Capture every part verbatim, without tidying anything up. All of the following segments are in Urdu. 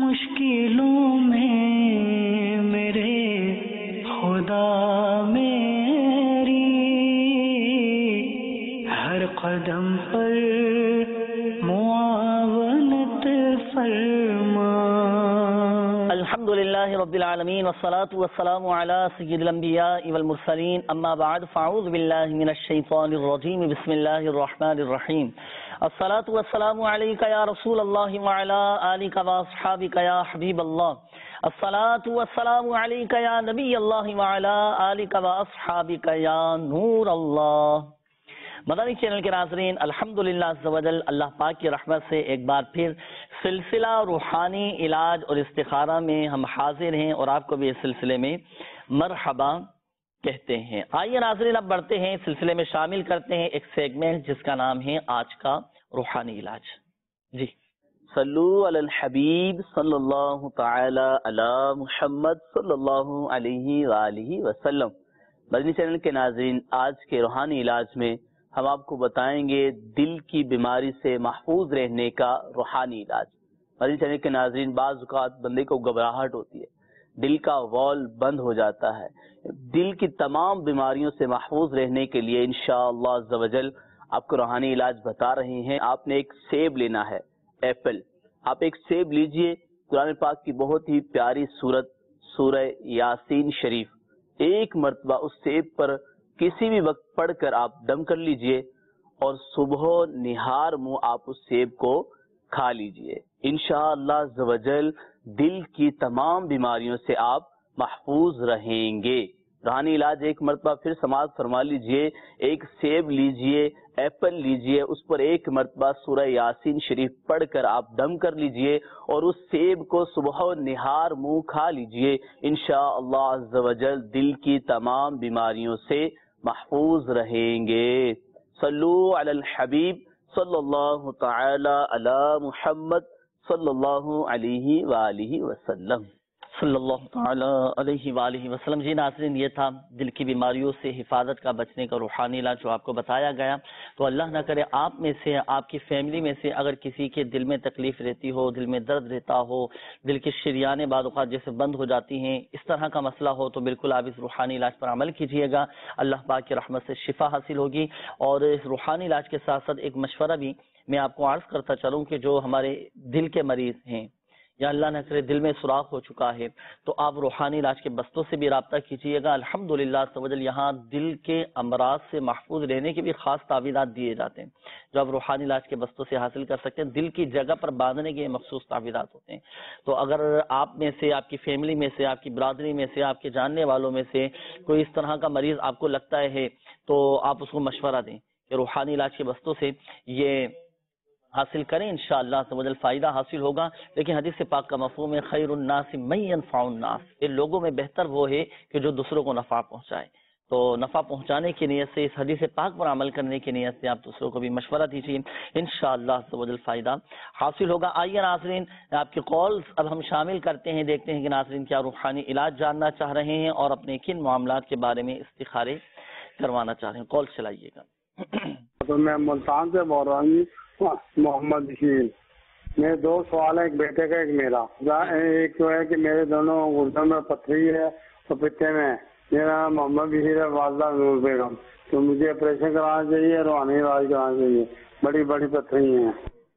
مشکلوں میں میرے خدا میری ہر قدم پر معاونت فرما۔ الحمدللہ رب العالمین والصلاة والسلام علی سید الانبیاء والمرسلین، اما بعد فاعوذ باللہ من الشیطان الرجیم، بسم اللہ الرحمن الرحیم۔ الصلاة والسلام علیک یا رسول اللہ وعلی آلک واصحابک یا حبیب اللہ۔ الصلاة والسلام علیک یا نبی اللہ وعلی آلک واصحابک یا نور اللہ۔ مدنی چینل کے ناظرین، الحمدللہ عز و جل اللہ پاک کی رحمت سے ایک بار پھر سلسلہ روحانی علاج اور استخارہ میں ہم حاضر ہیں اور آپ کو بھی اس سلسلے میں مرحبا کہتے ہیں۔ آئیے ناظرین اب بڑھتے ہیں، سلسلے میں شامل کرتے ہیں ایک سیگمنٹ جس کا نام ہے آج کا روحانی علاج۔ جی صلو علی الحبیب صلی اللہ تعالی علی محمد صلی اللہ علیہ وآلہ وسلم۔ مدنی چینل کے ناظرین، آج کے روحانی علاج میں ہم آپ کو بتائیں گے دل کی بیماری سے محفوظ رہنے کا روحانی علاج۔ مدنی چینل کے ناظرین، بعض اوقات بندے کو گھبراہٹ ہوتی ہے، دل کا وال بند ہو جاتا ہے۔ دل کی تمام بیماریوں سے محفوظ رہنے کے لیے انشاءاللہ عز و جل آپ کو روحانی علاج بتا رہے ہیں۔ آپ نے ایک سیب لینا ہے، ایپل۔ آپ ایک سیب لیجئے، قرآن پاک کی بہت ہی پیاری سورت سورہ یاسین شریف ایک مرتبہ اس سیب پر کسی بھی وقت پڑھ کر آپ دم کر لیجئے اور صبح نہار منہ آپ اس سیب کو کھا لیجئے۔ انشاءاللہ عز و جل دل کی تمام بیماریوں سے آپ محفوظ رہیں گے۔ روحانی علاج ایک مرتبہ پھر سماعت فرما لیجئے۔ ایک سیب لیجئے، ایپل لیجئے، اس پر ایک مرتبہ سورہ یاسین شریف پڑھ کر آپ دم کر لیجئے اور اس سیب کو صبح و نہار منہ کھا لیجئے۔ انشاءاللہ عز و جل دل کی تمام بیماریوں سے محفوظ رہیں گے۔ صلو علی الحبیب صلی اللہ تعالی علی محمد صلی اللہ علیہ وآلہ وسلم۔ صلی اللہ تعالی علیہ وآلہ وسلم۔ جی ناظرین، یہ تھا دل کی بیماریوں سے حفاظت کا، بچنے کا روحانی علاج جو آپ کو بتایا گیا۔ تو اللہ نہ کرے آپ میں سے، آپ کی فیملی میں سے اگر کسی کے دل میں تکلیف رہتی ہو، دل میں درد رہتا ہو، دل کی شریانیں بعض اوقات جیسے بند ہو جاتی ہیں، اس طرح کا مسئلہ ہو تو بالکل آپ اس روحانی علاج پر عمل کیجیے گا، اللہ پاک کی رحمت سے شفا حاصل ہوگی۔ اور اس روحانی علاج کے ساتھ ساتھ ایک مشورہ بھی میں آپ کو عرض کرتا چلوں کہ جو ہمارے دل کے مریض ہیں یا اللہ نہ کرے دل میں سوراخ ہو چکا ہے، تو آپ روحانی علاج کے بستوں سے بھی رابطہ کیجیے گا۔ الحمدللہ سوجل یہاں دل کے امراض سے محفوظ رہنے کے بھی خاص تعویذات دیے جاتے ہیں جو آپ روحانی علاج کے بستوں سے حاصل کر سکتے ہیں۔ دل کی جگہ پر باندھنے کے مخصوص تعویذات ہوتے ہیں۔ تو اگر آپ میں سے، آپ کی فیملی میں سے، آپ کی برادری میں سے، آپ کے جاننے والوں میں سے کوئی اس طرح کا مریض آپ کو لگتا ہے تو آپ اس کو مشورہ دیں کہ روحانی علاج کے بستوں سے یہ حاصل کریں، انشاءاللہ سمجھل فائدہ حاصل ہوگا۔ لیکن حدیث پاک کا مفہوم ہے خیر الناس من ينفع الناس، یہ لوگوں میں بہتر وہ ہے کہ جو دوسروں کو نفع پہنچائے۔ تو نفع پہنچانے کی نیت سے، اس حدیث پاک پر عمل کرنے کی نیت سے آپ دوسروں کو بھی مشورہ دیجیے، انشاءاللہ سمجھل فائدہ حاصل ہوگا۔ آئیے ناظرین آپ کے کالز اب ہم شامل کرتے ہیں، دیکھتے ہیں کہ ناظرین کیا روحانی علاج جاننا چاہ رہے ہیں اور اپنے کن معاملات کے بارے میں استخارے کروانا چاہ رہے ہیں۔ کال چلائیے گا۔ تو میں ملتان سے بول رہا ہوں محمد شیل۔ میرے دو سوال ہیں، ایک بیٹے کا ایک میرا۔ ایک تو ہے کہ میرے دونوں گردوں میں پتھری ہے اور پتے میں۔ میرا نام محمد بشیر ہے، والدہ نور بیگم۔ تو مجھے آپریشن کرانا چاہیے، روحانی علاج کرانا چاہیے، بڑی بڑی پتھری ہیں۔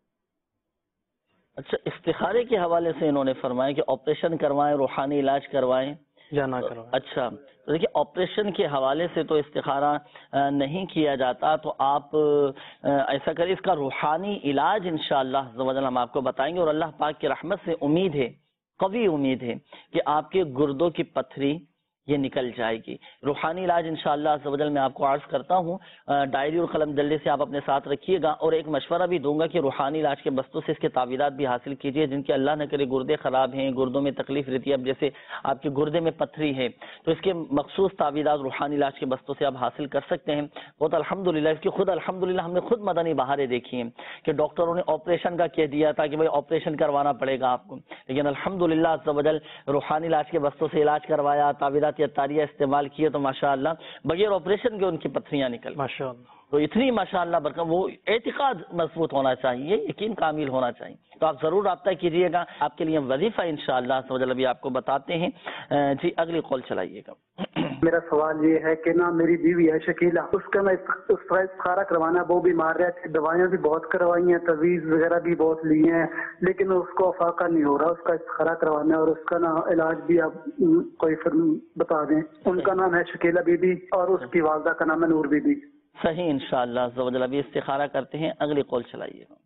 اچھا، استخارے کے حوالے سے انہوں نے فرمایا کہ آپریشن کروائیں، روحانی علاج کروائیں یا نہ کروائیں۔ اچھا، تو دیکھیے آپریشن کے حوالے سے تو استخارہ نہیں کیا جاتا، تو آپ ایسا کریں، اس کا روحانی علاج انشاءاللہ عز و جل ہم آپ کو بتائیں گے، اور اللہ پاک کی رحمت سے امید ہے، قوی امید ہے کہ آپ کے گردوں کی پتھری یہ نکل جائے گی۔ روحانی علاج انشاءاللہ عز و جل میں آپ کو عرض کرتا ہوں، ڈائری اور قلم جلدی سے آپ اپنے ساتھ رکھیے گا، اور ایک مشورہ بھی دوں گا کہ روحانی علاج کے بستوں سے اس کے تعویذات بھی حاصل کیجیے جن کے اللہ نہ کرے گردے خراب ہیں، گردوں میں تکلیف رہتی ہے۔ اب جیسے آپ کے گردے میں پتھری ہے تو اس کے مخصوص تعویذات روحانی علاج کے بستوں سے آپ حاصل کر سکتے ہیں۔ بہت الحمدللہ اس کی خود الحمدللہ ہم نے خود مدنی بہاریں دیکھی ہیں کہ ڈاکٹروں نے آپریشن کا کہہ دیا تھا کہ بھائی آپریشن کروانا پڑے گا آپ کو، لیکن الحمدللہ عز و جل روحانی علاج کے بستوں سے علاج کروایا، تعویذات یا تاریہ استعمال کیے تو ماشاءاللہ بغیر آپریشن کے ان کی پتھریاں نکل۔ ماشاءاللہ تو اتنی ماشاءاللہ برکت، وہ اعتقاد مضبوط ہونا چاہیے، یقین کامل ہونا چاہیے. تو آپ ضرور رابطہ کیجئے گا. آپ کے لیے وظیفہ انشاءاللہ عز و جل ابھی آپ کو بتاتے ہیں. جی اگلی کال چلائیے گا. میرا سوال یہ ہے کہ نا میری بیوی ہے شکیلا، اس کا میں اس کا استخارہ کروانا ہے. وہ بیمار رہتی، دوائیاں بھی بہت کروائی ہیں، تعویذ وغیرہ بھی بہت لیے ہیں، لیکن اس کو افاقہ نہیں ہو رہا. اس کا استخارہ کروانا ہے اور اس کا نا علاج بھی آپ کوئی بتا دیں. ان کا نام ہے شکیلا بی بی اور اس کی والدہ کا نام ہے نور بی بی. صحیح انشاءاللہ عز و جل ابھی استخارہ کرتے ہیں. اگلی کال چلائیے گا.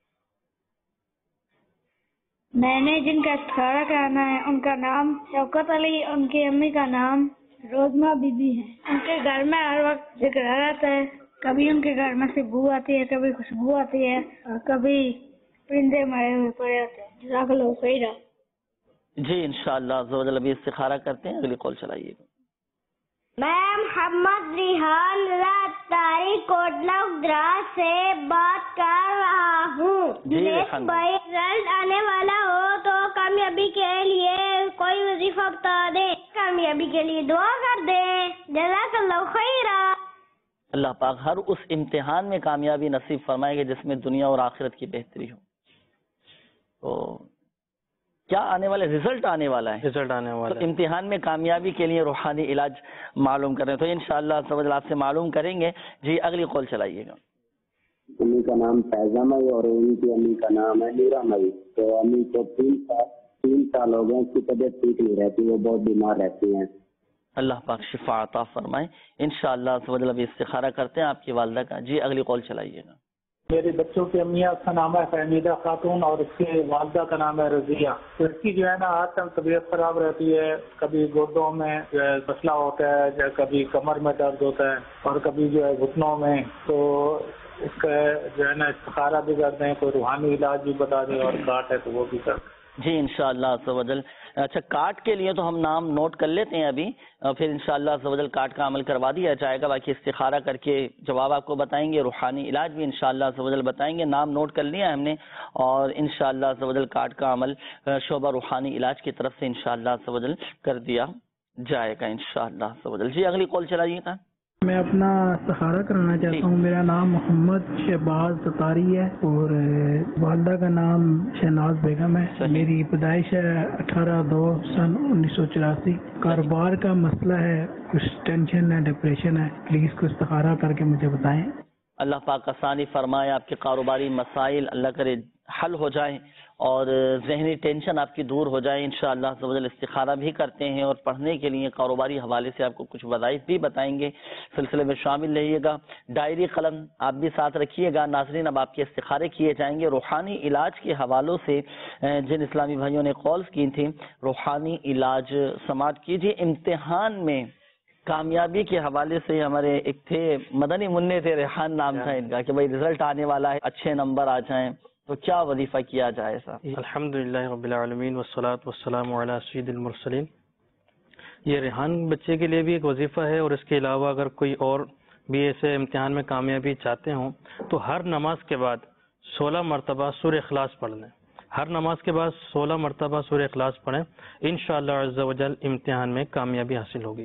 میں نے جن کا استخارہ کرانا ہے ان کا نام شوکت علی، ان کی امی کا نام روزمہ بی بی ہے. ان کے گھر میں ہر وقت ذکر رہتا ہے. کبھی ان کے گھر میں سے بو آتی ہے، کبھی خوشبو آتی ہے، اور کبھی پرندے مرے ہوئے پڑے ہوتے ہیں. جزاک اللہ خیر. جی انشاءاللہ عز و جل ابھی استخارہ کرتے ہیں. اگلی کال چلائیے گا. میں محمد ریحان لاتاری کوٹلا گجرات سے بات کر رہا ہوں. جی نیکسٹ بھائی رزلٹ آنے والا ہو تو کامیابی کے لیے کوئی وظیفہ بتا دیں، کامیابی کے لیے دعا کر دیں. جزاک اللہ خیرہ. اللہ پاک ہر اس امتحان میں کامیابی نصیب فرمائے گا جس میں دنیا اور آخرت کی بہتری ہو. تو کیا آنے والا رزلٹ آنے والا ہے، رزلٹ آنے والا تو امتحان میں کامیابی کے لیے روحانی علاج معلوم کریں تو انشاءاللہ آپ سے معلوم کریں گے. جی اگلی کال چلائیے گا. امی کا نام فیضہ مئی اور ان کی امی کا نام ہے نیرا مئی. تو امی کو تین سال تین سال ہو گئے، اس کی طبیعت ٹھیک نہیں رہتی، وہ بہت بیمار رہتی ہیں. اللہ پاک شفا عطا فرمائے. انشاءاللہ ابھی استخارہ کرتے ہیں آپ کی والدہ کا. جی اگلی کال چلائیے گا. میرے بچوں کی امیہ کا نام ہے فہمیدہ خاتون اور اس کے والدہ کا نام ہے رضیہ. تو اس کی جو ہے نا آج کل طبیعت خراب رہتی ہے، کبھی گردوں میں جو ہے مسئلہ ہوتا ہے، کبھی کمر میں درد ہوتا ہے اور کبھی جو ہے گھٹنوں میں. تو اس کا جو ہے نا استخارہ بھی کر دیں، کوئی روحانی علاج بھی بتا دیں، اور کاٹ ہے تو وہ بھی کر دیں. جی انشاءاللہ عز و جل. اچھا کارڈ کے لیے تو ہم نام نوٹ کر لیتے ہیں ابھی، پھر انشاءاللہ عز و جل کارڈ کا عمل کروا دیا جائے گا. باقی استخارہ کر کے جواب آپ کو بتائیں گے، روحانی علاج بھی انشاءاللہ عز و جل بتائیں گے. نام نوٹ کر لیا ہم نے اور انشاءاللہ عز و جل کارڈ کا عمل شعبہ روحانی علاج کی طرف سے انشاءاللہ عز و جل کر دیا جائے گا انشاءاللہ عز و جل. جی اگلی کال چلائیے گا. میں اپنا استخارہ کرانا چاہتا ہوں. میرا نام محمد شہباز ستاری ہے اور والدہ کا نام شہناز بیگم ہے. میری پیدائش ہے اٹھارہ دو سن انیس سو چوراسی. کاروبار کا مسئلہ ہے، کچھ ٹینشن ہے، ڈپریشن ہے. پلیز کو استخارہ کر کے مجھے بتائیں. اللہ پاک آسانی فرمائے، آپ کے کاروباری مسائل اللہ کرے حل ہو جائیں اور ذہنی ٹینشن آپ کی دور ہو جائے. انشاءاللہ عز و جل استخارہ بھی کرتے ہیں اور پڑھنے کے لیے کاروباری حوالے سے آپ کو کچھ وظائف بھی بتائیں گے. سلسلے میں شامل رہیے گا. ڈائری قلم آپ بھی ساتھ رکھیے گا. ناظرین اب آپ کے استخارے کیے جائیں گے روحانی علاج کے حوالوں سے. جن اسلامی بھائیوں نے کالز کی تھیں روحانی علاج سماعت کیجیے. امتحان میں کامیابی کے حوالے سے ہمارے ایک تھے مدنی منع تھے، ریحان نام تھا ان کا، کہ بھائی رزلٹ آنے والا ہے، اچھے نمبر آ جائیں تو کیا وظیفہ کیا جائے صاحب؟ الحمدللہ رب العالمین والصلاة والسلام علی سید المرسلین. یہ ریحان بچے کے لیے بھی ایک وظیفہ ہے، اور اس کے علاوہ اگر کوئی اور بھی ایسے امتحان میں کامیابی چاہتے ہوں تو ہر نماز کے بعد سولہ مرتبہ سورہ اخلاص پڑھ لیں. ہر نماز کے بعد سولہ مرتبہ سورہ اخلاص پڑھیں، انشاءاللہ عز و جل امتحان میں کامیابی حاصل ہوگی.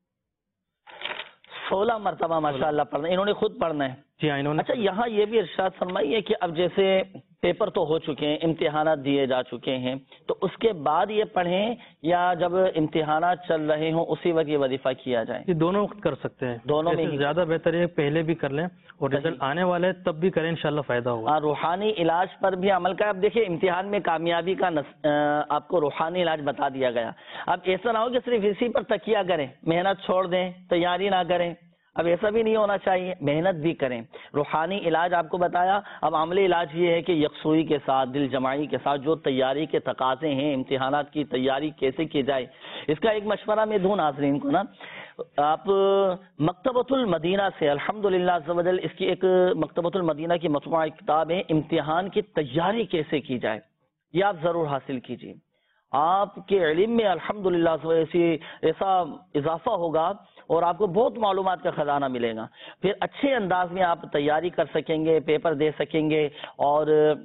سولہ مرتبہ ماشاءاللہ پڑھنا، انہوں نے خود پڑھنا ہے؟ جی ہاں انہوں نے. اچھا یہاں یہ بھی ارشاد فرمائیے کہ اب جیسے پیپر تو ہو چکے ہیں، امتحانات دیے جا چکے ہیں، تو اس کے بعد یہ پڑھیں یا جب امتحانات چل رہے ہوں اسی وقت یہ وظیفہ کیا جائے؟ یہ دونوں وقت کر سکتے ہیں، دونوں میں زیادہ بہتر ہے پہلے بھی کر لیں اور رزلٹ آنے والے تب بھی کریں، انشاءاللہ فائدہ ہوگا. روحانی علاج پر بھی عمل کا. اب دیکھیں امتحان میں کامیابی کا نس... آپ کو روحانی علاج بتا دیا گیا. اب ایسا نہ ہو کہ صرف اسی پر تکیہ کریں، محنت چھوڑ دیں، تیاری نہ کریں. اب ایسا بھی نہیں ہونا چاہیے، محنت بھی کریں. روحانی علاج آپ کو بتایا. اب عملی علاج یہ ہے کہ یکسوئی کے ساتھ، دل جمعی کے ساتھ جو تیاری کے تقاضے ہیں، امتحانات کی تیاری کیسے کی جائے، اس کا ایک مشورہ میں دوں ناظرین کو نا. آپ مکتبۃ المدینہ سے الحمدللہ عز و جل اس کی ایک مکتبۃ المدینہ کی مطبوعہ کتاب ہے، امتحان کی تیاری کیسے کی جائے، یہ آپ ضرور حاصل کیجیے. آپ کے علم میں الحمدللہ ایسا اضافہ ہوگا اور آپ کو بہت معلومات کا خزانہ ملے گا. پھر اچھے انداز میں آپ تیاری کر سکیں گے، پیپر دے سکیں گے اور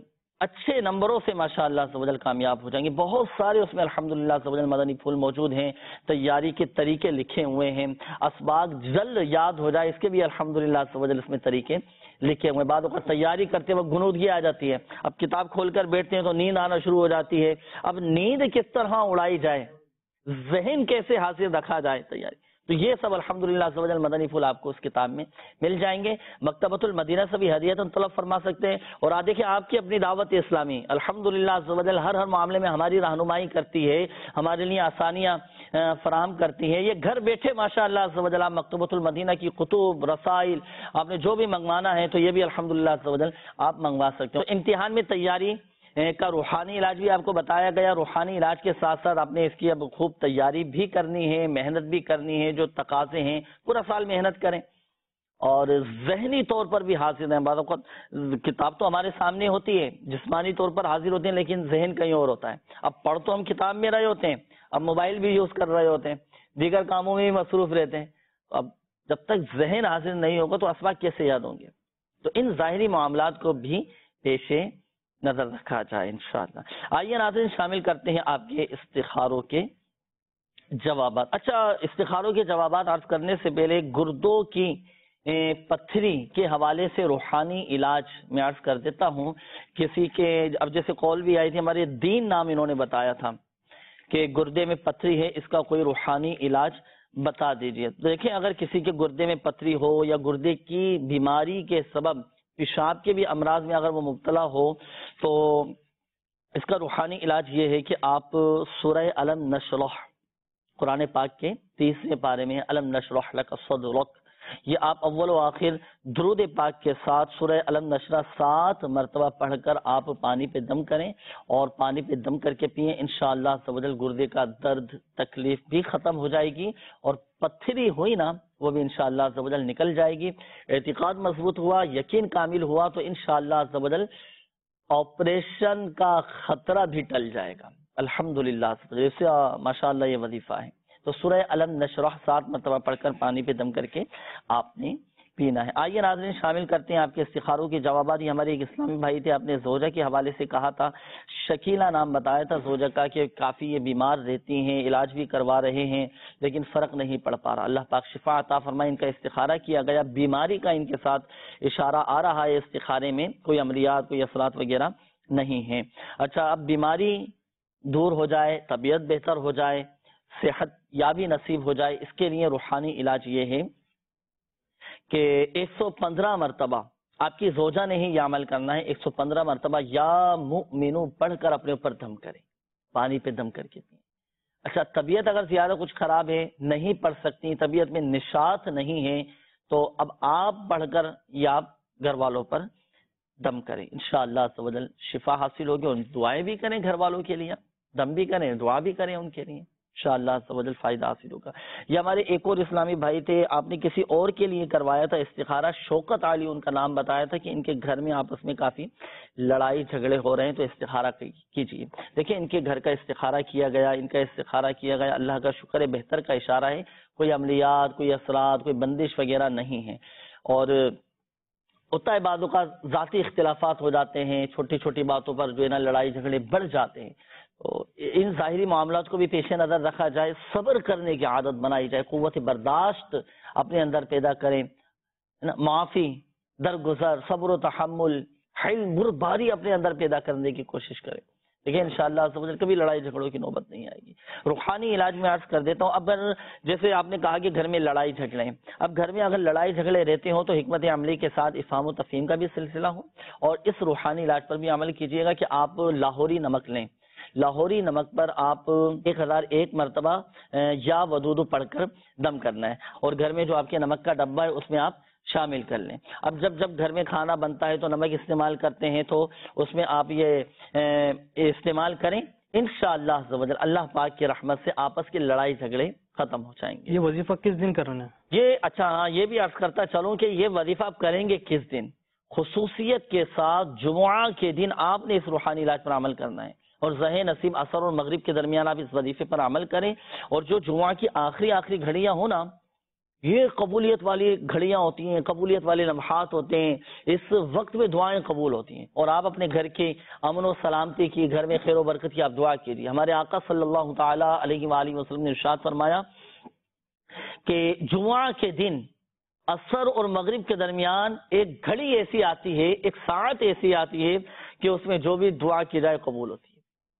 اچھے نمبروں سے ماشاءاللہ عز و جل کامیاب ہو جائیں گے. بہت سارے اس میں الحمدللہ عز و جل مدنی پھول موجود ہیں, تیاری کے طریقے لکھے ہوئے ہیں, اسباق جلد یاد ہو جائے اس کے بھی الحمدللہ عز و جل اس میں طریقے لکھے ہوئے. بعد وقت تیاری کرتے وقت غنودگی آ جاتی ہے, اب کتاب کھول کر بیٹھتے ہیں تو نیند آنا شروع ہو جاتی ہے. اب نیند کس طرح اڑائی جائے, ذہن کیسے حاضر رکھا جائے, تیاری, تو یہ سب الحمدللہ عز و جل مدنی پھول آپ کو اس کتاب میں مل جائیں گے. مکتبۃ المدینہ سے بھی ہدیۃً طلب فرما سکتے ہیں. اور آ دیکھیں آپ کی اپنی دعوت اسلامی الحمدللہ عز و جل ہر ہر معاملے میں ہماری رہنمائی کرتی ہے, ہمارے لیے آسانیاں فراہم کرتی ہے. یہ گھر بیٹھے ماشاءاللہ عز و جل مکتبۃ المدینہ کی کتب, رسائل, آپ نے جو بھی منگوانا ہے تو یہ بھی الحمدللہ عز و جل آپ منگوا سکتے ہیں. امتحان میں تیاری کا روحانی علاج بھی آپ کو بتایا گیا. روحانی علاج کے ساتھ ساتھ آپ نے اس کی اب خوب تیاری بھی کرنی ہے, محنت بھی کرنی ہے. جو تقاضے ہیں پورا سال محنت کریں اور ذہنی طور پر بھی حاضر ہیں. بعض اوقات کتاب تو ہمارے سامنے ہوتی ہے, جسمانی طور پر حاضر ہوتے ہیں, لیکن ذہن کہیں اور ہوتا ہے. اب پڑھ تو ہم کتاب میں رہے ہوتے ہیں, اب موبائل بھی یوز کر رہے ہوتے ہیں, دیگر کاموں میں بھی مصروف رہتے ہیں. اب جب تک ذہن حاضر نہیں ہوگا تو اسباق کیسے یاد ہوں گے؟ تو ان ظاہری معاملات کو بھی پیش نظر رکھا جائے انشاءاللہ. آئیے ناظرین شامل کرتے ہیں آپ کے استخاروں کے جوابات. اچھا, استخاروں کے جوابات عرض کرنے سے پہلے گردوں کی پتھری کے حوالے سے روحانی علاج میں عرض کر دیتا ہوں. کسی کے اب جیسے کال بھی آئی تھی, ہمارے دین نام انہوں نے بتایا تھا کہ گردے میں پتھری ہے, اس کا کوئی روحانی علاج بتا دیجئے. دیکھیں, اگر کسی کے گردے میں پتھری ہو یا گردے کی بیماری کے سبب پیشاب کے بھی امراض میں اگر وہ مبتلا ہو تو اس کا روحانی علاج یہ ہے کہ آپ سورہ الم نشرح, قرآن پاک کے تیسرے پارے میں الم نشرح لک صدرک, یہ آپ اول و آخر درود پاک کے ساتھ سورہ الم نشرح سات مرتبہ پڑھ کر آپ پانی پہ دم کریں اور پانی پہ دم کر کے پئیں. انشاءاللہ عز و جل گردے کا درد تکلیف بھی ختم ہو جائے گی اور پتھری ہوئی نا وہ بھی انشاءاللہ عز و جل نکل جائے گی. اعتقاد مضبوط ہوا, یقین کامل ہوا تو انشاءاللہ عز و جل آپریشن کا خطرہ بھی ٹل جائے گا الحمدللہ. جیسے ماشاءاللہ یہ وظیفہ ہے. تو سورہ الم نشرح سات مرتبہ پڑھ کر پانی پہ دم کر کے آپ نے پینا ہے. آئیے ناظرین شامل کرتے ہیں آپ کے استخاروں کے جوابات. یہ ہمارے ایک اسلامی بھائی تھے, آپ نے زوجہ کے حوالے سے کہا تھا, شکیلہ نام بتایا تھا زوجہ کا, کہ کافی یہ بیمار رہتی ہیں, علاج بھی کروا رہے ہیں لیکن فرق نہیں پڑ پا رہا. اللہ پاک شفا عطا فرمائے. ان کا استخارہ کیا گیا, بیماری کا ان کے ساتھ اشارہ آ رہا ہے استخارے میں, کوئی عملیات کوئی اثرات وغیرہ نہیں ہیں. اچھا, اب بیماری دور ہو جائے, طبیعت بہتر ہو جائے, صحت یابی نصیب ہو جائے, اس کے لیے روحانی علاج یہ ہے کہ ایک سو پندرہ مرتبہ آپ کی زوجہ نے ہی یہ عمل کرنا ہے. ایک سو پندرہ مرتبہ یا مؤمنو پڑھ کر اپنے اوپر دم کریں, پانی پہ دم کر کے پئیں. اچھا, طبیعت اگر زیادہ کچھ خراب ہے, نہیں پڑھ سکتی, طبیعت میں نشاط نہیں ہے, تو اب آپ پڑھ کر یا آپ گھر والوں پر دم کریں. انشاءاللہ عز و جل شفا حاصل ہوگی. اور دعائیں بھی کریں گھر والوں کے لیے, دم بھی کریں, دعا بھی کریں ان کے لیے, انشاءاللہ عز و جل فائدہ حاصل ہوگا. یہ ہمارے ایک اور اسلامی بھائی تھے, آپ نے کسی اور کے لیے کروایا تھا استخارہ, شوکت علی ان کا نام بتایا تھا کہ ان کے گھر میں آپس میں کافی لڑائی جھگڑے ہو رہے ہیں تو استخارہ کیجیے. دیکھیں, ان کے گھر کا استخارہ کیا گیا, ان کا استخارہ کیا گیا, اللہ کا شکر ہے, بہتر کا اشارہ ہے, کوئی عملیات کوئی اثرات کوئی بندش وغیرہ نہیں ہے. اور ہوتا ہے بعضوں کا ذاتی اختلافات ہو جاتے ہیں, چھوٹی چھوٹی باتوں پر جو ہے نا لڑائی جھگڑے بڑھ جاتے ہیں, تو ان ظاہری معاملات کو بھی پیش نظر رکھا جائے, صبر کرنے کی عادت بنائی جائے, قوت برداشت اپنے اندر پیدا کریں, معافی, درگزر, صبر و تحمل, حلم, بردباری اپنے اندر پیدا کرنے کی کوشش کریں. دیکھیں انشاءاللہ عز و جل کبھی لڑائی جھگڑوں کی نوبت نہیں آئے گی. روحانی علاج میں عرض کر دیتا ہوں. اگر جیسے آپ نے کہا کہ گھر میں لڑائی جھگڑے ہیں, اب گھر میں اگر لڑائی جھگڑے رہتے ہوں تو حکمت عملی کے ساتھ افہام و تفہیم کا بھی سلسلہ ہو, اور اس روحانی علاج پر بھی عمل کیجیے گا کہ آپ لاہوری نمک لیں. لاہوری نمک پر آپ ایک ہزار ایک مرتبہ یا ودود پڑھ کر دم کرنا ہے, اور گھر میں جو آپ کے نمک کا ڈبہ ہے اس میں آپ شامل کر لیں. اب جب جب گھر میں کھانا بنتا ہے تو نمک استعمال کرتے ہیں تو اس میں آپ یہ استعمال کریں. انشاءاللہ عز و جل اللہ پاک کی رحمت سے آپس کی لڑائی جھگڑے ختم ہو جائیں گے. یہ وظیفہ کس دن کرنا ہے؟ یہ اچھا ہاں یہ بھی عرض کرتا چلوں کہ یہ وظیفہ آپ کریں گے کس دن. خصوصیت کے ساتھ جمعہ کے دن آپ نے اس روحانی علاج پر عمل کرنا ہے, اور ظہر نصیب اثر اور مغرب کے درمیان آپ اس وظیفے پر عمل کریں. اور جو جمعہ کی آخری آخری گھڑیاں ہو نا, یہ قبولیت والی گھڑیاں ہوتی ہیں، قبولیت والے لمحات ہوتے ہیں، اس وقت میں دعائیں قبول ہوتی ہیں. اور آپ اپنے گھر کے امن و سلامتی کی، گھر میں خیر و برکت کی آپ دعا کیجیے. ہمارے آقا صلی اللہ تعالی علیہ وآلہ وسلم نے ارشاد فرمایا کہ جمعہ کے دن عصر اور مغرب کے درمیان ایک گھڑی ایسی آتی ہے، ایک ساعت ایسی آتی ہے کہ اس میں جو بھی دعا کی جائے قبول ہوتی ہے.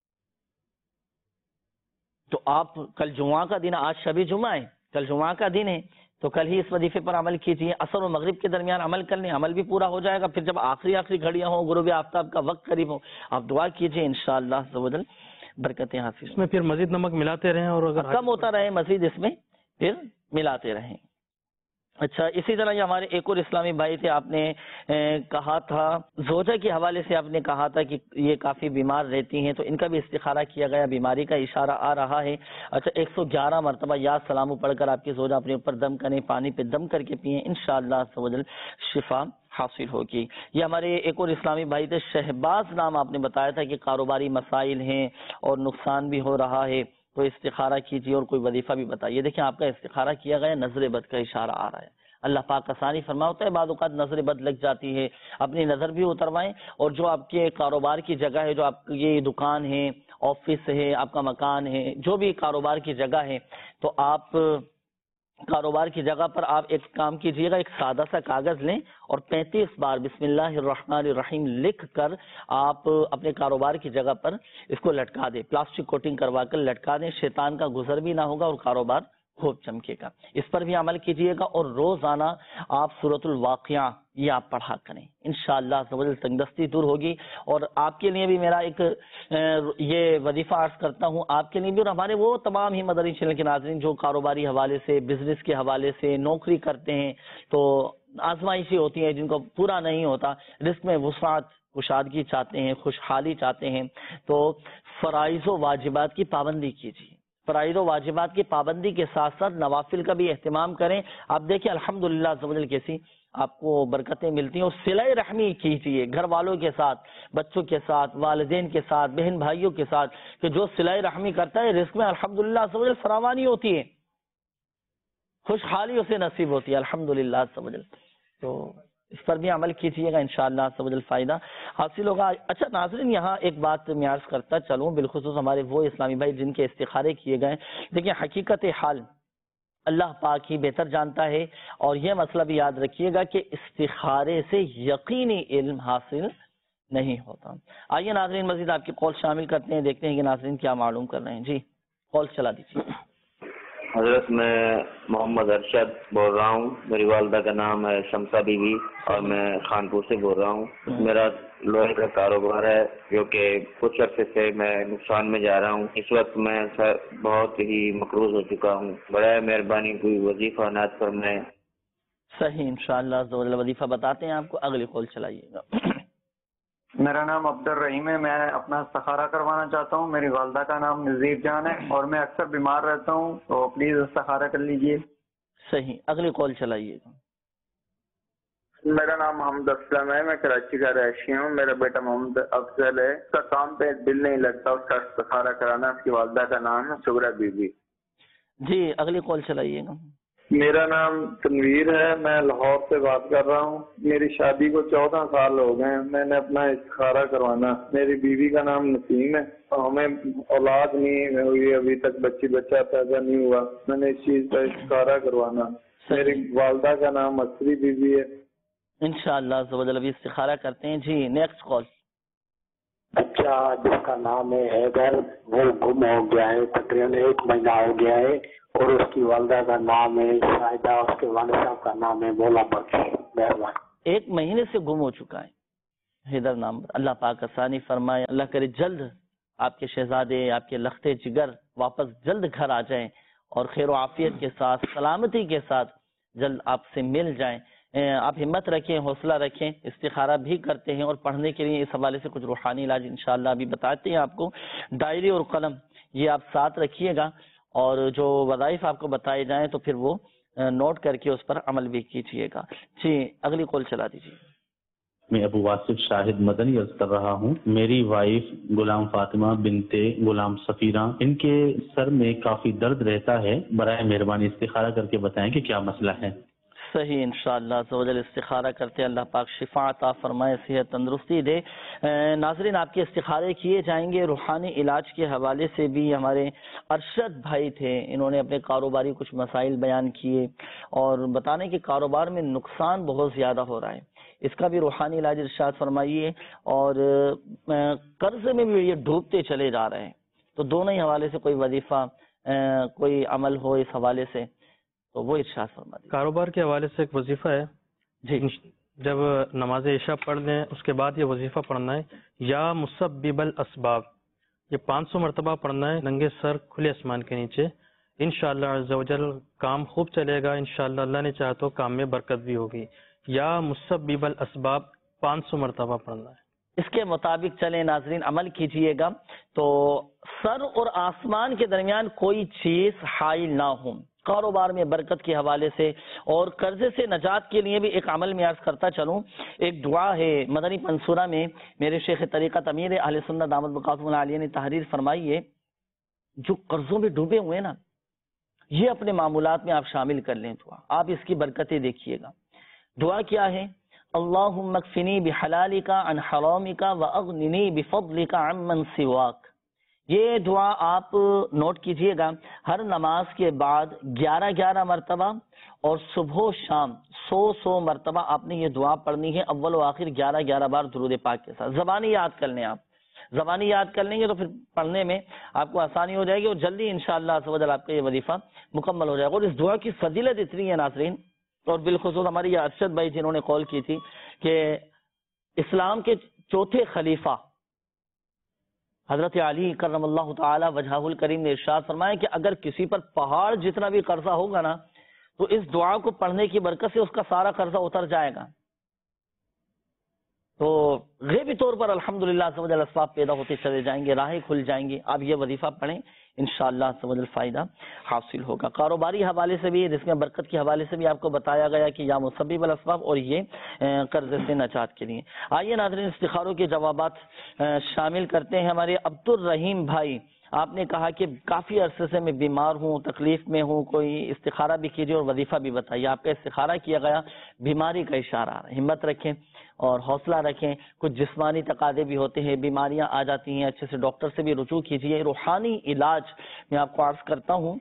تو آپ کل جمعہ کا دن، آج شب جمعہ ہے، کل جمعہ کا دن ہے، تو کل ہی اس وظیفے پر عمل کیجیے. عصر و مغرب کے درمیان عمل کر لیں، عمل بھی پورا ہو جائے گا. پھر جب آخری آخری گھڑیاں ہوں، غروب آفتاب کا وقت قریب ہو، آپ دعا کیجیے، انشاءاللہ عز و جل برکتیں حاصل. اس میں پھر مزید نمک ملاتے رہیں، اور اگر کم ہوتا رہے مزید اس میں پھر ملاتے رہیں. اچھا، اسی طرح یہ ہمارے ایک اور اسلامی بھائی تھے، آپ نے کہا تھا زوجہ کے حوالے سے، آپ نے کہا تھا کہ یہ کافی بیمار رہتی ہیں، تو ان کا بھی استخارہ کیا گیا، بیماری کا اشارہ آ رہا ہے. اچھا، ایک سو گیارہ مرتبہ یا سلام پڑھ کر آپ کی زوجہ اپنے اوپر دم کریں، پانی پہ دم کر کے پئیں، انشاءاللہ عز و جل شفا حاصل ہوگی. یہ ہمارے ایک اور اسلامی بھائی تھے، شہباز نام آپ نے بتایا تھا کہ کاروباری مسائل ہیں اور نقصان بھی ہو رہا ہے، تو استخارہ کیجیے اور کوئی وظیفہ بھی بتائیے. دیکھیں آپ کا استخارہ کیا گیا، نظر بد کا اشارہ آ رہا ہے. اللہ پاک آسانی فرما. ہوتا ہے بعض اوقات نظر بد لگ جاتی ہے، اپنی نظر بھی اتروائیں. اور جو آپ کے کاروبار کی جگہ ہے، جو آپ کی دکان ہے، آفس ہے، آپ کا مکان ہے، جو بھی کاروبار کی جگہ ہے، تو آپ کاروبار کی جگہ پر آپ ایک کام کیجئے گا، ایک سادہ سا کاغذ لیں اور پینتیس بار بسم اللہ الرحمن الرحیم لکھ کر آپ اپنے کاروبار کی جگہ پر اس کو لٹکا دیں، پلاسٹک کوٹنگ کروا کر لٹکا دیں. شیطان کا گزر بھی نہ ہوگا اور کاروبار خوب چمکے گا. اس پر بھی عمل کیجئے گا. اور روزانہ آپ سورۃ الواقعہ یہ آپ پڑھا کریں، انشاءاللہ عزوجل تنگدستی دور ہوگی. اور آپ کے لیے بھی میرا ایک یہ وظیفہ عرض کرتا ہوں، آپ کے لیے بھی اور ہمارے وہ تمام ہی مدنی چینل کے ناظرین جو کاروباری حوالے سے، بزنس کے حوالے سے نوکری کرتے ہیں، تو آزمائشی ہوتی ہیں جن کو پورا نہیں ہوتا، رزق میں وسعت کشادگی چاہتے ہیں، خوشحالی چاہتے ہیں، تو فرائض و واجبات کی پابندی کیجیے. فرائض و واجبات کی پابندی کے ساتھ ساتھ نوافل کا بھی اہتمام کریں. آپ دیکھیں الحمدللہ عز و جل کیسی آپ کو برکتیں ملتی ہیں. اور صلہ رحمی کیجیے گھر والوں کے ساتھ، بچوں کے ساتھ، والدین کے ساتھ، بہن بھائیوں کے ساتھ، کہ جو صلہ رحمی کرتا ہے رزق میں الحمدللہ عز و جل فراوانی ہوتی ہے، خوشحالی اسے نصیب ہوتی ہے الحمدللہ عز و جل. تو اس پر بھی عمل کیجیے گا، انشاءاللہ عز و جل فائدہ حاصل ہوگا. اچھا ناظرین، یہاں ایک بات میں عرض کرتا چلوں، بالخصوص ہمارے وہ اسلامی بھائی جن کے استخارے کیے گئے. دیکھیں حقیقت حال اللہ پاک ہی بہتر جانتا ہے. اور یہ مسئلہ بھی یاد رکھیے گا کہ استخارے سے یقینی علم حاصل نہیں ہوتا. آئیے ناظرین مزید آپ کی قول شامل کرتے ہیں، دیکھتے ہیں کہ ناظرین کیا معلوم کر رہے ہیں. جی قول چلا دیجیے. حضرت میں محمد ارشد بول رہا ہوں، میری والدہ کا نام ہے شمسہ بی بی اور میں خانپور سے بول رہا ہوں. میرا لوہے کا کاروبار ہے جو کہ کچھ عرصے سے میں نقصان میں جا رہا ہوں. اس وقت میں بہت ہی مقروض ہو چکا ہوں. برائے مہربانی کوئی وظیفہ نعت فرمائیں. صحیح، انشاءاللہ وظیفہ بتاتے ہیں آپ کو. اگلی کال چلائیے گا. میرا نام عبد الرحیم ہے، میں اپنا استخارہ کروانا چاہتا ہوں. میری والدہ کا نام نذیر جان ہے اور میں اکثر بیمار رہتا ہوں، تو پلیز استخارہ کر لیجئے. صحیح، اگلی کال چلائیے گا. میرا نام محمد اسلم ہے، میں کراچی کا رہائشی ہوں. میرا بیٹا محمد افضل ہے، اس کا کام پہ دل نہیں لگتا، اس کا استخارہ کرانا. اس کی والدہ کا نام ہے شبرا بی بی. جی اگلی کال چلائیے گا. میرا نام تنویر ہے، میں لاہور سے بات کر رہا ہوں. میری شادی کو چودہ سال ہو گئے ہیں. میں نے اپنا استخارہ کروانا. میری بیوی کا نام نسیم ہے اور ہمیں اولاد نہیں ہوئی ابھی تک، بچی بچہ پیدا نہیں ہوا. میں نے اس چیز کا استخارہ کروانا. میری والدہ کا نام اسری بی بی ہے. انشاءاللہ ابھی استخارہ کرتے ہیں. جی نیکسٹ کال. بچہ جس کا نام ہے حیدر، وہ گم ہو گیا ہے، تقریباً ایک مہینہ ہو گیا ہے. اور اس کی والدہ کا نام ہے شاہدہ، اس کے والد صاحب کا نام ہے مولا بخش. مہربان. ایک مہینے سے گم ہو چکا ہے حیدر نام. اللہ پاک آسانی فرمائے، اللہ کرے جلد آپ کے شہزادے، آپ کے لختے جگر واپس جلد گھر آ جائیں اور خیر و عافیت کے ساتھ، سلامتی کے ساتھ جلد آپ سے مل جائیں. آپ ہمت رکھیں، حوصلہ رکھیں. استخارہ بھی کرتے ہیں اور پڑھنے کے لیے اس حوالے سے کچھ روحانی علاج انشاءاللہ ابھی بتاتے ہیں آپ کو. ڈائری اور قلم یہ آپ ساتھ رکھیے گا اور جو وظائف آپ کو بتائے جائیں تو پھر وہ نوٹ کر کے اس پر عمل بھی کیجیے گا. جی اگلی کال چلا دیجیے. میں ابو واصف شاہد مدنی عرض کر رہا ہوں. میری وائف غلام فاطمہ بنتے غلام سفیرہ، ان کے سر میں کافی درد رہتا ہے، برائے مہربانی استخارہ کر کے بتائیں کہ کیا مسئلہ ہے. صحیح، انشاءاللہ عزوجل استخارہ کرتے اللہ پاک شفا عطا فرمائے، صحت تندرستی دے. ناظرین، آپ کے استخارے کیے جائیں گے. روحانی علاج کے حوالے سے بھی ہمارے ارشد بھائی تھے، انہوں نے اپنے کاروباری کچھ مسائل بیان کیے اور بتانے کہ کاروبار میں نقصان بہت زیادہ ہو رہا ہے، اس کا بھی روحانی علاج ارشاد فرمائیے. اور قرض میں بھی یہ ڈوبتے چلے جا رہے ہیں، تو دونوں ہی حوالے سے کوئی وظیفہ کوئی عمل ہو اس حوالے سے تو وہ ارشاد فرما دیجیے. کاروبار کے حوالے سے ایک وظیفہ ہے جی. جب نماز عشاء پڑھ لیں اس کے بعد یہ وظیفہ پڑھنا ہے، یا مسبب الاسباب، یہ پانچ سو مرتبہ پڑھنا ہے ننگے سر کھلے آسمان کے نیچے. انشاءاللہ عز و جل کام خوب چلے گا، انشاءاللہ اللہ نے چاہا تو کام میں برکت بھی ہوگی. یا مسبب الاسباب پانچ سو مرتبہ پڑھنا ہے. اس کے مطابق چلیں ناظرین، عمل کیجئے گا تو سر اور آسمان کے درمیان کوئی چیز حائل نہ ہو. کاروبار میں برکت کے حوالے سے اور قرضے سے نجات کے لیے بھی ایک عمل میں عرض کرتا چلوں. ایک دعا ہے مدنی منصورہ میں، میرے شیخ طریقت امیر اہل سنت دامت بقاتہم العالیہ نے تحریر فرمائی ہے، جو قرضوں میں ڈوبے ہوئے نا، یہ اپنے معمولات میں آپ شامل کر لیں دعا، آپ اس کی برکتیں دیکھیے گا. دعا کیا ہے؟ اللہم اکفنی بحلالک عن حرامک واغننی بفضلک عمن سواک. یہ دعا آپ نوٹ کیجئے گا، ہر نماز کے بعد گیارہ گیارہ مرتبہ اور صبح و شام سو سو مرتبہ آپ نے یہ دعا پڑھنی ہے، اول و آخر گیارہ گیارہ بار درود پاک کے ساتھ. زبانی یاد کر لیں، آپ زبانی یاد کر لیں گے تو پھر پڑھنے میں آپ کو آسانی ہو جائے گی اور جلدی انشاءاللہ عز و جل آپ کا یہ وظیفہ مکمل ہو جائے گا. اور اس دعا کی فضیلت اتنی ہے ناظرین، اور بالخصوص ہماری یہ ارشد بھائی جنہوں نے کال کی تھی کہ اسلام کے چوتھے خلیفہ حضرت علی کرم اللہ تعالی وجہہ الکریم نے ارشاد فرمایا کہ اگر کسی پر پہاڑ جتنا بھی قرضہ ہوگا نا تو اس دعا کو پڑھنے کی برکت سے اس کا سارا قرضہ اتر جائے گا. تو غیبی طور پر الحمدللہ عز و جل اسباب پیدا ہوتے چلے جائیں گے، راہیں کھل جائیں گی. آپ یہ وظیفہ پڑھیں، انشاءاللہ عز و جل فائدہ حاصل ہوگا. کاروباری حوالے سے بھی، جس میں برکت کے حوالے سے بھی آپ کو بتایا گیا کہ یا مسبب الاسباب اور یہ قرض سے نجات کے لیے. آئیے ناظرین استخاروں کے جوابات شامل کرتے ہیں. ہمارے عبد الرحیم بھائی، آپ نے کہا کہ کافی عرصے سے میں بیمار ہوں، تکلیف میں ہوں، کوئی استخارہ بھی کیجیے اور وظیفہ بھی بتائیے. آپ کا استخارہ کیا گیا، بیماری کا اشارہ آ رہا ہے. ہمت رکھیں اور حوصلہ رکھیں. کچھ جسمانی تقاضے بھی ہوتے ہیں، بیماریاں آ جاتی ہیں، اچھے سے ڈاکٹر سے بھی رجوع کیجیے. روحانی علاج میں آپ کو عرض کرتا ہوں،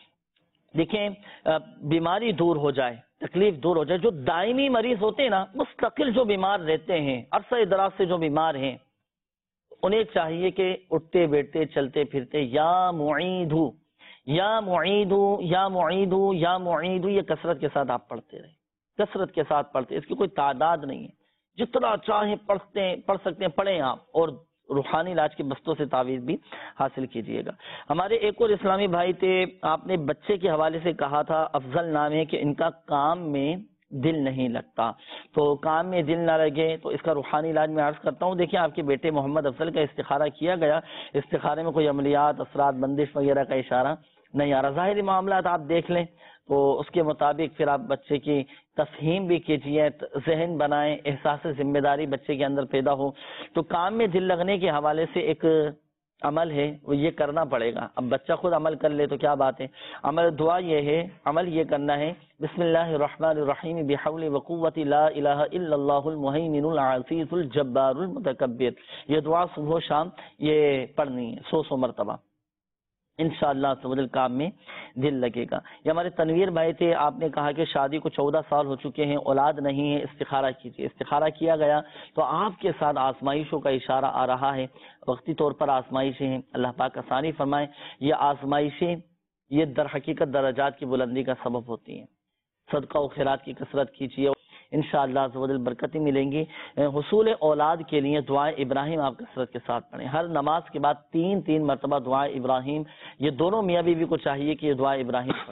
دیکھیں بیماری دور ہو جائے، تکلیف دور ہو جائے. جو دائمی مریض ہوتے ہیں نا، مستقل جو بیمار رہتے ہیں، عرصہ دراز سے جو بیمار ہیں، انہیں چاہیے کہ اٹھتے بیٹھتے چلتے پھرتے یا معیدو یا معیدو یا معیدو یا معیدو یہ کثرت کے ساتھ آپ پڑھتے رہیں، کثرت کے ساتھ پڑھتے. اس کی کوئی تعداد نہیں ہے، جتنا چاہیں پڑھتے ہیں پڑھ سکتے ہیں پڑھیں آپ. اور روحانی علاج کے بستوں سے تعویذ بھی حاصل کیجئے گا. ہمارے ایک اور اسلامی بھائی تھے، آپ نے بچے کے حوالے سے کہا تھا، افضل نام ہے کہ ان کا کام میں دل نہیں لگتا. تو کام میں دل نہ لگے تو اس کا روحانی علاج میں عرض کرتا ہوں. دیکھیں آپ کے بیٹے محمد افضل کا استخارہ کیا گیا، استخارے میں کوئی عملیات، اثرات، بندش وغیرہ کا اشارہ نہیں آ رہا. ظاہری معاملات آپ دیکھ لیں تو اس کے مطابق پھر آپ بچے کی تفہیم بھی کیجیے، ذہن بنائیں، احساس ذمہ داری بچے کے اندر پیدا ہو. تو کام میں دل لگنے کے حوالے سے ایک عمل ہے، وہ یہ کرنا پڑے گا. اب بچہ خود عمل کر لے تو کیا بات ہے. عمل دعا یہ ہے، عمل یہ کرنا ہے، بسم اللہ الرحمن الرحیم بحول وقوت لا الہ الا اللہ المہیمن العزیز الجبار المتکبر. یہ دعا صبح و شام یہ پڑھنی ہے سو سو مرتبہ. انشاءاللہ سبحان کام میں دل لگے گا. یہ ہمارے تنویر بھائی تھے، آپ نے کہا کہ شادی کو چودہ سال ہو چکے ہیں، اولاد نہیں ہے، استخارہ کیجیے. استخارہ کیا گیا تو آپ کے ساتھ آزمائشوں کا اشارہ آ رہا ہے، وقتی طور پر آزمائشیں ہیں. اللہ پاک آسانی فرمائے. یہ آزمائشیں یہ در حقیقت درجات کی بلندی کا سبب ہوتی ہیں. صدقہ و خیرات کی کثرت کیجیے، انشاءاللہ عز و جل برکتیں ملیں گی. حصول اولاد کے لیے دعائے ابراہیم آپ کثرت کے ساتھ پڑھیں. ہر نماز کے بعد تین تین مرتبہ دعائے ابراہیم، یہ دونوں میاں بیوی کو چاہیے کہ یہ دعائے ابراہیم پڑھیں.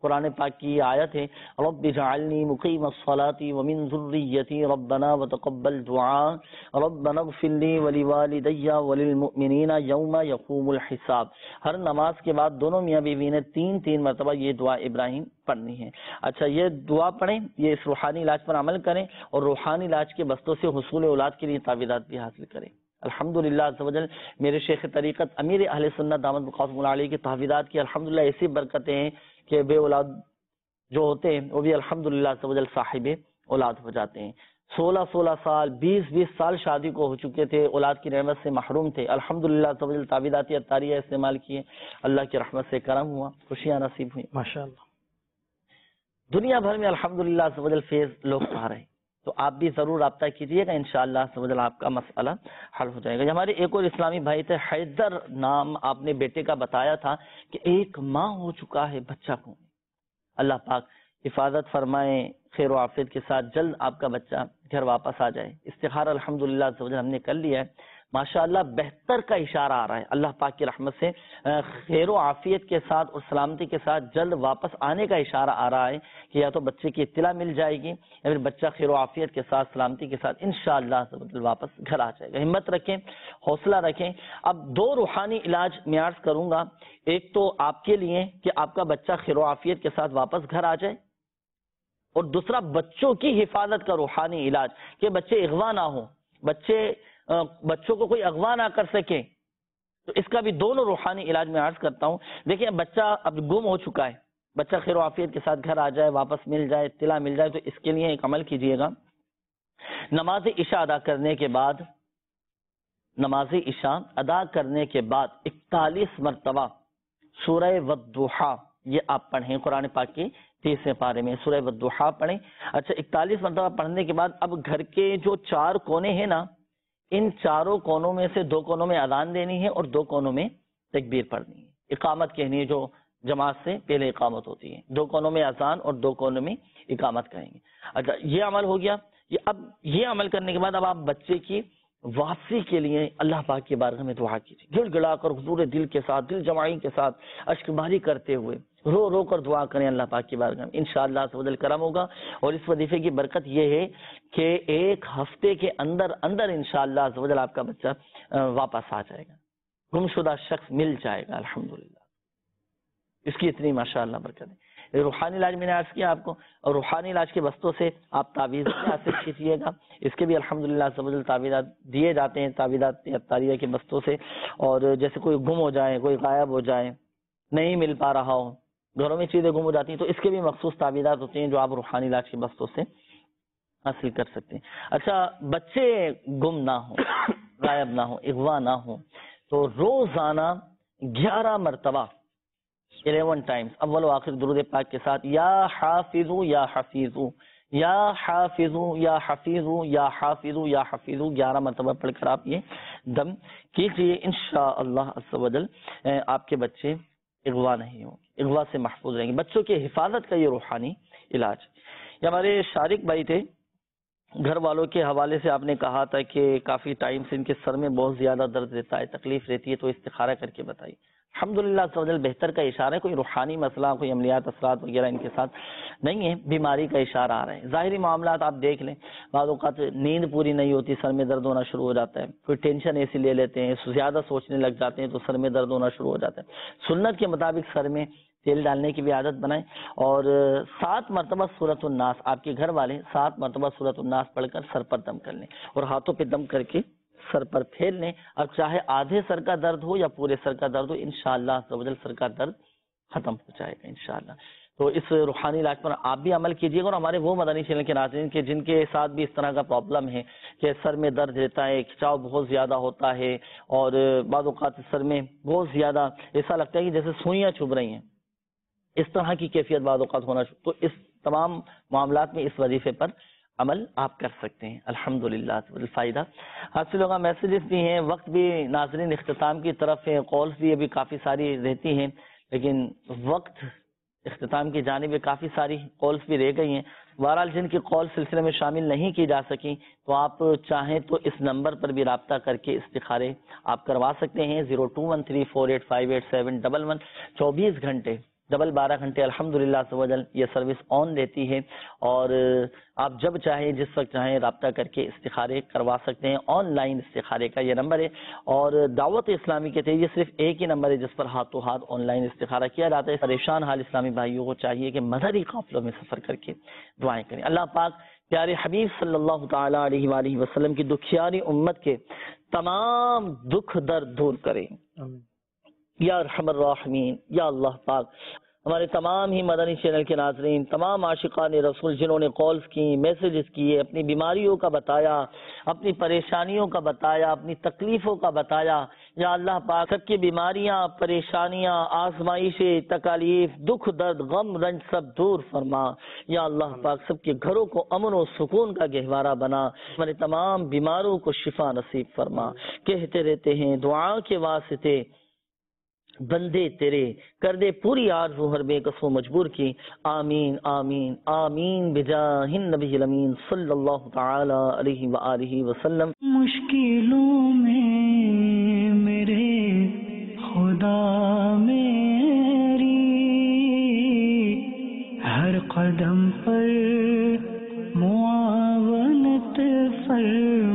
قرآن پاک کی یہ آیت ہے رب اجعلنی مقیم الصلاۃ ومن ذریتی ربنا وتقبل دعاء ربنا اغفر لی ولوالدی وللمؤمنین یوم یقوم الحساب. ہر نماز کے بعد دونوں میاں بیوی نے تین تین مرتبہ یہ دعا ابراہیم پڑھنی ہے. اچھا یہ دعا پڑھیں, یہ اس روحانی علاج پر عمل کریں اور روحانی علاج کے بستوں سے حصول اولاد کے لیے تعویذات بھی حاصل کریں. الحمدللہ عز وجل میرے شیخ طریقت امیر اہل سنت دامت بقاتہم اللہ علیہ کی تحویلات کی الحمدللہ ایسی برکتیں ہیں کہ بے اولاد جو ہوتے ہیں وہ بھی الحمدللہ عز وجل صاحب اولاد ہو جاتے ہیں. سولہ سولہ سال بیس بیس سال شادی کو ہو چکے تھے, اولاد کی نعمت سے محروم تھے, الحمدللہ عز وجل تعویذات اتاریہ استعمال کیے, اللہ کی رحمت سے کرم ہوا, خوشیاں نصیب ہوئی ماشاءاللہ. دنیا بھر میں الحمدللہ عز وجل فیض لوگ پا رہے ہیں, تو آپ بھی ضرور رابطہ کیجیے گا, انشاءاللہ عز وجل آپ کا مسئلہ حل ہو جائے گا. ہمارے ایک اور اسلامی بھائی تھے حیدر نام, آپ نے بیٹے کا بتایا تھا کہ ایک ماہ ہو چکا ہے بچہ کو, اللہ پاک حفاظت فرمائے, خیر و عافیت کے ساتھ جلد آپ کا بچہ گھر واپس آ جائے. استخارہ الحمدللہ عز وجل ہم نے کر لیا ہے, ماشاءاللہ بہتر کا اشارہ آ رہا ہے, اللہ پاک کی رحمت سے خیر و عافیت کے ساتھ اور سلامتی کے ساتھ جلد واپس آنے کا اشارہ آ رہا ہے کہ یا تو بچے کی اطلاع مل جائے گی یا پھر بچہ خیر و عافیت کے ساتھ سلامتی کے ساتھ انشاءاللہ واپس گھر آ جائے گا. ہمت رکھیں, حوصلہ رکھیں. اب دو روحانی علاج میں عرض کروں گا, ایک تو آپ کے لیے کہ آپ کا بچہ خیر و عافیت کے ساتھ واپس گھر آ جائے, اور دوسرا بچوں کی حفاظت کا روحانی علاج کہ بچے اغوا نہ ہوں, بچے بچوں کو کوئی اغوا نہ کر سکے, تو اس کا بھی دونوں روحانی علاج میں عرض کرتا ہوں. دیکھیں بچہ اب گم ہو چکا ہے, بچہ خیر و عافیت کے ساتھ گھر آ جائے, واپس مل جائے, اطلاع مل جائے, تو اس کے لیے ایک عمل کیجئے گا. نماز عشاء ادا کرنے کے بعد نماز عشاء ادا کرنے کے بعد اکتالیس مرتبہ سورہ والضحیٰ یہ آپ پڑھیں, قرآن پاک کی تیسرے پارے میں سورہ والضحیٰ پڑھیں. اچھا اکتالیس مرتبہ پڑھنے کے بعد اب گھر کے جو چار کونے ہیں نا, ان چاروں کونوں میں سے دو کونوں میں اذان دینی ہے اور دو کونوں میں تکبیر پڑھنی ہے, اقامت کہنی ہے جو جماعت سے پہلے اقامت ہوتی ہے, دو کونوں میں اذان اور دو کونوں میں اقامت کریں گے. اچھا یہ عمل ہو گیا. یہ اب یہ عمل کرنے کے بعد اب آپ بچے کی واپسی کے لیے اللہ پاک کی بارگاہ میں دعا کیجیے, گڑ گڑا کر حضور دل کے ساتھ, دل جمائی کے ساتھ, اشک باری کرتے ہوئے رو رو کر دعا کریں اللہ پاک کی بارگاہ میں, انشاءاللہ عزوجل کرم ہوگا. اور اس وظیفے کی برکت یہ ہے کہ ایک ہفتے کے اندر اندر انشاءاللہ عزوجل آپ کا بچہ واپس آ جائے گا, گمشدہ شخص مل جائے گا الحمدللہ. اس کی اتنی ماشاءاللہ برکت ہے. روحانی علاج میں نے عرض کیا آپ کو, اور روحانی علاج کے بستوں سے آپ تعویذ حاصل کیجیے گا, اس کے بھی الحمدللہ عزوجل تعویذات دیے جاتے ہیں, تعویذات اتاریہ کے بستوں سے. اور جیسے کوئی گم ہو جائے, کوئی غائب ہو جائے, نہیں مل پا رہا ہو, گھروں میں چیزیں گم ہو جاتی ہیں, تو اس کے بھی مخصوص تعویذات ہوتے ہیں جو آپ روحانی علاج کے بستوں سے حاصل کر سکتے ہیں. اچھا بچے گم نہ ہوں, غائب نہ ہوں, اغوا نہ ہوں, تو روزانہ گیارہ مرتبہ الیون ٹائمز اول و آخر درود پاک کے ساتھ یا حافظو یا حفیظو یا حافظو یا حفیظو یا حافظو یا حفیظو گیارہ مرتبہ پڑھ کر آپ یہ دم کیجئے. انشاءاللہ عز و جل آپ کے بچے اغوا نہیں ہوں, اغوا سے محفوظ رہیں گے. بچوں کی حفاظت کا یہ روحانی علاج. یہ ہمارے شارق بھائی تھے, گھر والوں کے حوالے سے آپ نے کہا تھا کہ کافی ٹائم سے ان کے سر میں بہت زیادہ درد رہتا ہے, تکلیف رہتی ہے, تو استخارہ کر کے بتائیے. الحمدللہ عزوجل بہتر کا اشارہ ہے, کوئی روحانی مسئلہ, کوئی عملیات اثرات وغیرہ ان کے ساتھ نہیں ہے, بیماری کا اشارہ آ رہا ہے. ظاہری معاملات آپ دیکھ لیں, بعض اوقات نیند پوری نہیں ہوتی, سر میں درد ہونا شروع ہو جاتا ہے, کوئی ٹینشن ایسی لے لیتے ہیں, زیادہ سوچنے لگ جاتے ہیں تو سر میں درد ہونا شروع ہو جاتا ہے. سنت کے مطابق سر میں تیل ڈالنے کی بھی عادت بنائیں, اور سات مرتبہ سورۃ الناس, آپ کے گھر والے سات مرتبہ سورۃ الناس پڑھ کر سر پر دم کر لیں, اور ہاتھوں پہ دم کر کے سر پر پھیر لیں. اب چاہے آدھے سر کا درد ہو یا پورے سر کا درد ہو, انشاءاللہ عزوجل سر کا درد ختم ہو جائے گا انشاءاللہ. تو اس روحانی علاج پر آپ بھی عمل کیجیے گا. اور ہمارے وہ مدنی چینل کے ناظرین کے جن کے ساتھ بھی اس طرح کا پرابلم ہے کہ سر میں درد رہتا ہے, کھچاؤ بہت زیادہ ہوتا ہے, اور بعض اوقات سر میں بہت زیادہ ایسا لگتا ہے کہ جیسے سوئیاں چبھ رہی ہیں, اس طرح کی کیفیت بعض اوقات ہونا, تو اس تمام معاملات میں اس وظیفے پر عمل آپ کر سکتے ہیں. الحمدللہ فائدہ حاصل ہوگا. میسیجز بھی ہیں, وقت بھی ناظرین اختتام کی طرف ہے, کالز بھی ابھی کافی ساری رہتی ہیں, لیکن وقت اختتام کی جانب کافی ساری کالز بھی رہ گئی ہیں. بہرحال جن کی کال سلسلے میں شامل نہیں کی جا سکی, تو آپ چاہیں تو اس نمبر پر بھی رابطہ کر کے استخارے آپ کروا سکتے ہیں. Zero two one three four eight five eight seven double one چوبیس گھنٹے ڈبل بارہ گھنٹے الحمدللہ عز و جل یہ سروس آن رہتی ہے، اور آپ جب چاہیں جس وقت چاہیں رابطہ کر کے استخارے کروا سکتے ہیں. آن لائن استخارے کا یہ نمبر ہے، اور دعوت اسلامی کے تحت یہ صرف ایک ہی نمبر ہے جس پر ہاتھوں ہاتھ آن لائن استخارہ کیا جاتا ہے. پریشان حال اسلامی بھائیوں کو چاہیے کہ مدری قافلوں میں سفر کر کے دعائیں کریں. اللہ پاک پیارے حبیب صلی اللہ تعالی علیہ وآلہ وسلم کی دکھیاری امت کے تمام دکھ درد دور کریں یا ارحم الراحمین. یا اللہ پاک ہمارے تمام ہی مدنی چینل کے ناظرین، تمام عاشقان رسول جنہوں نے کالز کی، میسیجز کیے، اپنی بیماریوں کا بتایا، اپنی پریشانیوں کا بتایا، اپنی تکلیفوں کا بتایا، یا اللہ پاک سب کی بیماریاں، پریشانیاں، آزمائشیں، تکالیف، دکھ درد، غم رنج سب دور فرما. یا اللہ پاک سب کے گھروں کو امن و سکون کا گہوارہ بنا، ہمارے تمام بیماروں کو شفا نصیب فرما. کہتے رہتے ہیں دعا کے واسطے بندے تیرے، کر دے پوری آرزو ہر بے کس و مجبور کی. آمین آمین آمین بجاہ النبی الامین صلی اللہ تعالی علیہ وآلہ وسلم. مشکلوں میں میرے خدا میری ہر قدم پر معاونت فرما.